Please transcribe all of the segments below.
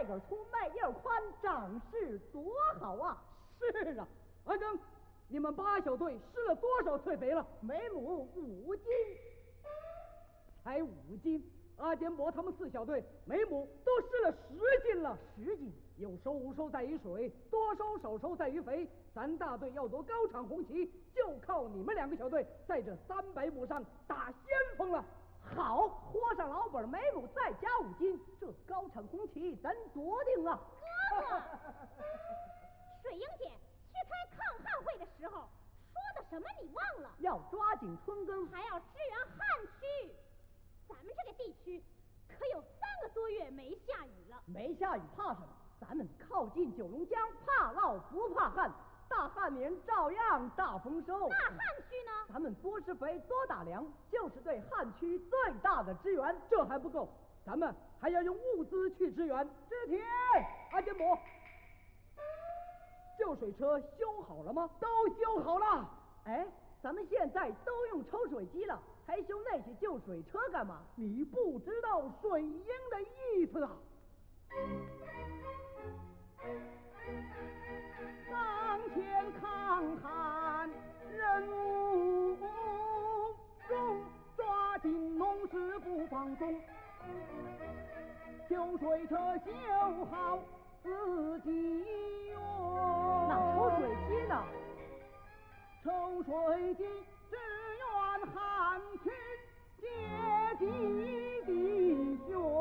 个粗，麦叶宽，长势多好啊！ 是啊，阿庚，你们8小队施了多少催肥了？ 每亩5斤， 才5斤。阿坚伯他们4小队每亩都施了10斤了。 10斤， 有收无收在于水，多收少收在于肥。咱大队要夺高场红旗，就靠你们2个小队在这300亩上打先锋了。 好，豁上老本，每亩再加5斤，这高场红旗咱夺定啊！ 哥哥，水英姐去开抗旱会的时候说的什么？你忘了？ 要抓紧春耕， 还要支援旱区。咱们这个地区可有3个多月没下雨了。 没下雨怕什么？咱们靠近九龙江，怕涝不怕旱。大旱年照样大丰收。 那旱区呢？ 咱们多施肥多打粮，就是对旱区最大的支援。 这还不够，咱们还要用物资去支援。 支铁， 阿坚伯，救水车修好了吗？ 都修好了。哎，咱们现在都用抽水机了，还修那些旧水车干嘛？ 你不知道水英的意思啊！ 当前抗旱任务中，抓紧农事不放松，修水车修好自己用。那抽水机呢？抽水机支援旱区接济弟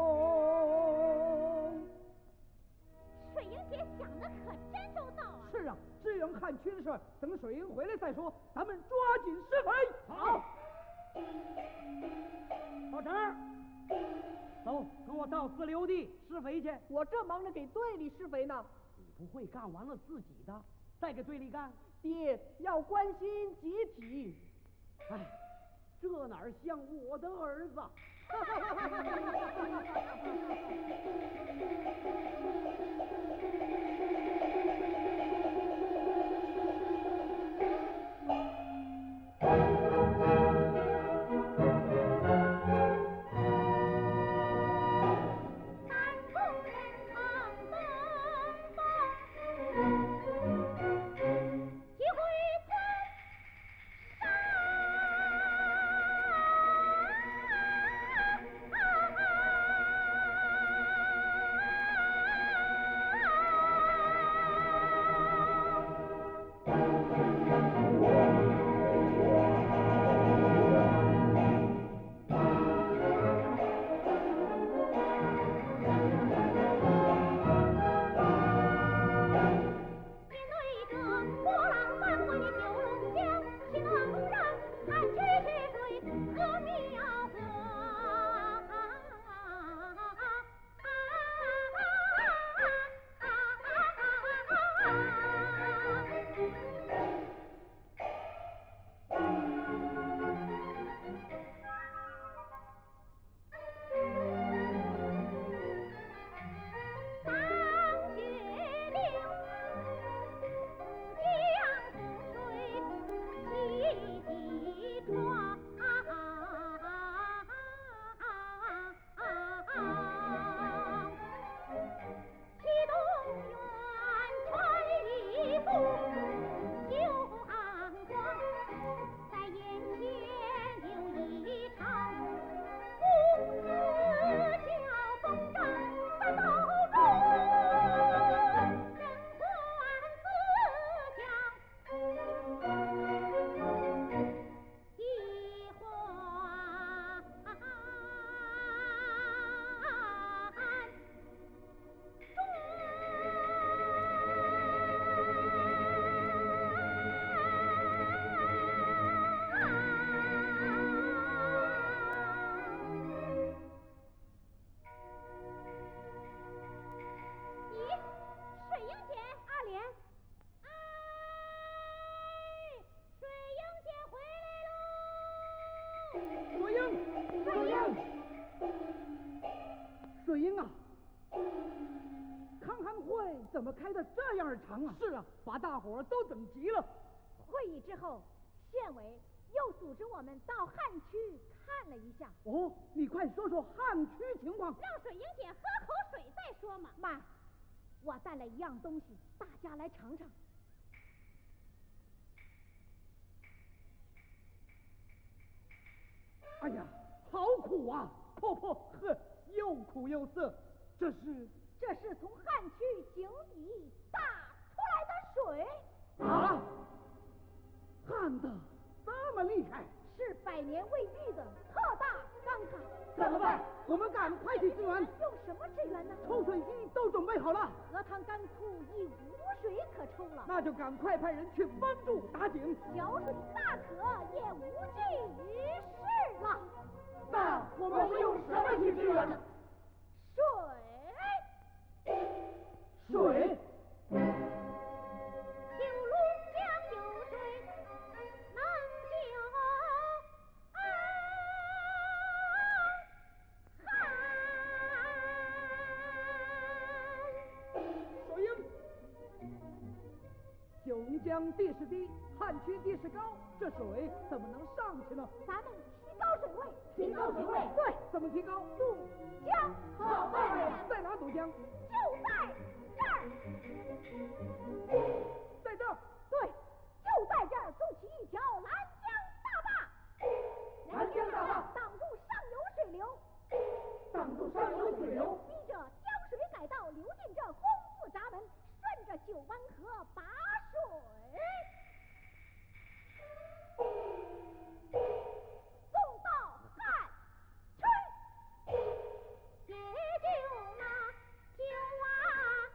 兄。 水英姐想的可真周到啊！ 是啊，支援旱区的事等水英回来再说，咱们抓紧施肥。 好， 老陈，走，跟我到4留地施肥去。 我正忙着给队里施肥呢。 你不会干完了自己的，再给队里干？ 爹要关心集体。 哎，这哪像我的儿子？水英啊，抗旱会怎么开得这样长啊？是啊，把大伙儿都等急了。 会议之后，县委又组织我们到汉区看了一下。 哦，你快说说汉区情况。 让水英姐喝口水再说嘛。妈，我带了一样东西，大家来尝尝。 哎呀，好苦啊！婆婆，呵，又苦又涩。这是从汉区井底打出来的水。 啊，旱得这么厉害， 是百年未遇的特大干旱。 怎么办？我们赶快去支援。 用什么支援呢？ 抽水机都准备好了， 荷塘干枯已无水可抽了。 那就赶快派人去帮助打井。 小水大可也无济于事了。 那我们用什么去支援呢？ 水。九龙江有水能救旱。 小英，九龙江地势低，汉区地势高，这水怎么能上去呢？ 咱们提高水位。 提高水位。对，怎么提高？ 渡江。 好办法，在哪渡江？ 就在这儿。 在这儿。 对，就在这儿筑起一条拦江大坝。 拦江大坝挡住上游水流。 挡住上游水流。 逼着江水改道流进这丰富闸门，顺着九湾河把水送到汉区，解救那九湾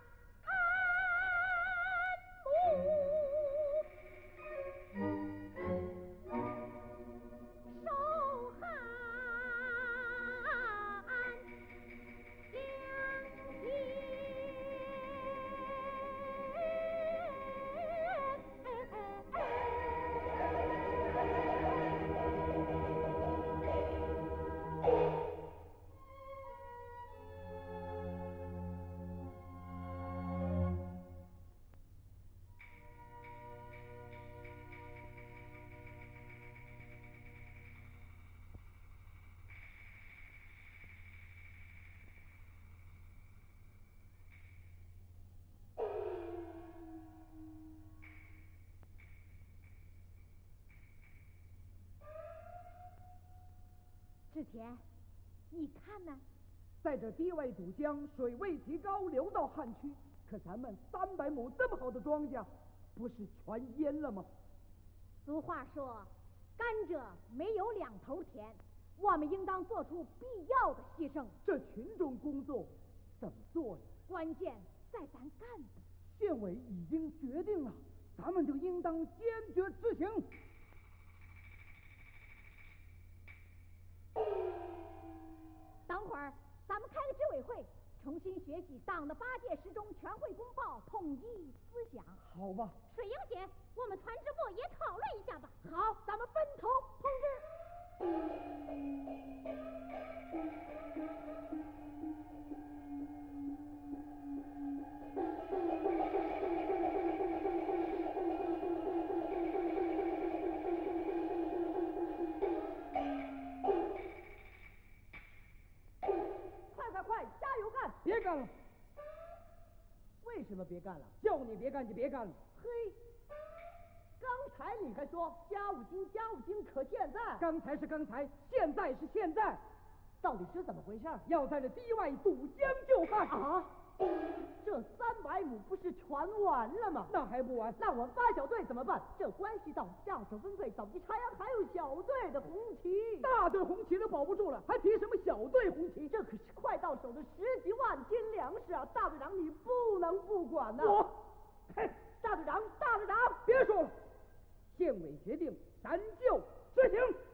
守汉志田，你看呢？ 在这低位堵江，水位提高，流到汉区。可咱们300亩这么好的庄稼，不是全淹了吗？ 俗话说，甘蔗没有两头甜，我们应当做出必要的牺牲。 这群众工作怎么做呀？ 关键在咱干部。 县委已经决定了，咱们就应当坚决执行。 等会儿咱们开个执委会，重新学习党的8届十中全会公报，统一思想。 好吧。 水英姐，我们团支部也讨论一下吧。好，咱们分头通快，加油干！ 别干了！ 为什么别干了？ 叫你别干就别干了。 嘿，刚才你还说家务金，可现在…… 刚才是刚才，现在是现在， 到底是怎么回事？ 要在这堤外堵江救旱啊！这300亩不是全完了吗？ 那还不完？ 那我们发小队怎么办？这关系到下手分配、早期插秧，还有小队的红旗。 大队红旗都保不住了，还提什么小队红旗？ 这可是快到手的10几万斤粮食啊！大队长，你不能不管呐！ 嘿， 大队长， 别说了，县委决定，咱就执行。